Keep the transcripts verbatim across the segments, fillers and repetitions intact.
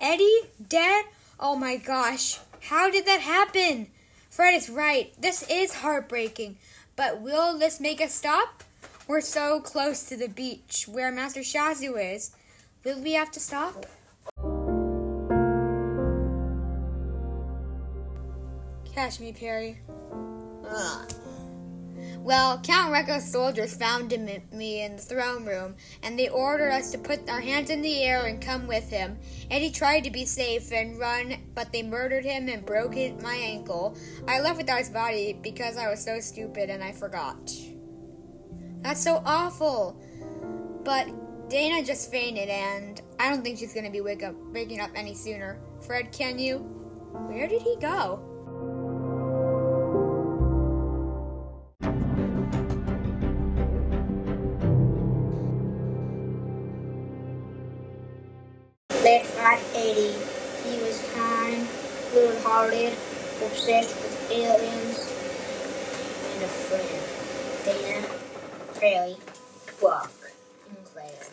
Eddie dead? Oh my gosh, how did that happen? Fred is right. This is heartbreaking. But will this make us stop? We're so close to the beach where Master Shazu is. Will we have to stop? Catch me, Perry. Ugh. Well, Count Rekka's soldiers found him, me in the throne room, and they ordered us to put our hands in the air and come with him. Eddie tried to be safe and run, but they murdered him and broke it, my ankle. I left without his body because I was so stupid and I forgot. That's so awful. But Dana just fainted, and I don't think she's going to be wake up, waking up any sooner. Fred, can you? Where did he go? That's not Eddie. He was kind, good-hearted, obsessed with aliens, and a friend. Dana, Perry, Buck, and Claire.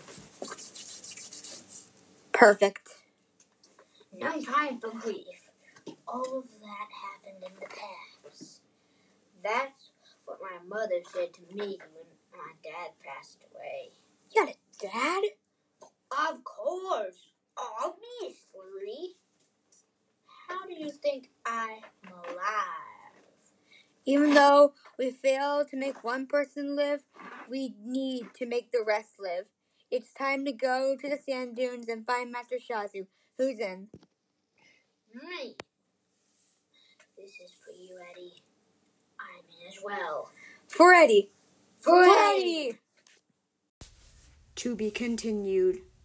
Perfect. No time for grief. All of that happened in the past. That's what my mother said to me when my dad passed away. You got a dad? Of course. Obviously. How do you think I'm alive? Even though we failed to make one person live, we need to make the rest live. It's time to go to the sand dunes and find Master Shazu. Who's in? Me. This is for you, Eddie. I'm in as well. For Eddie. For For Eddie. Eddie. To be continued.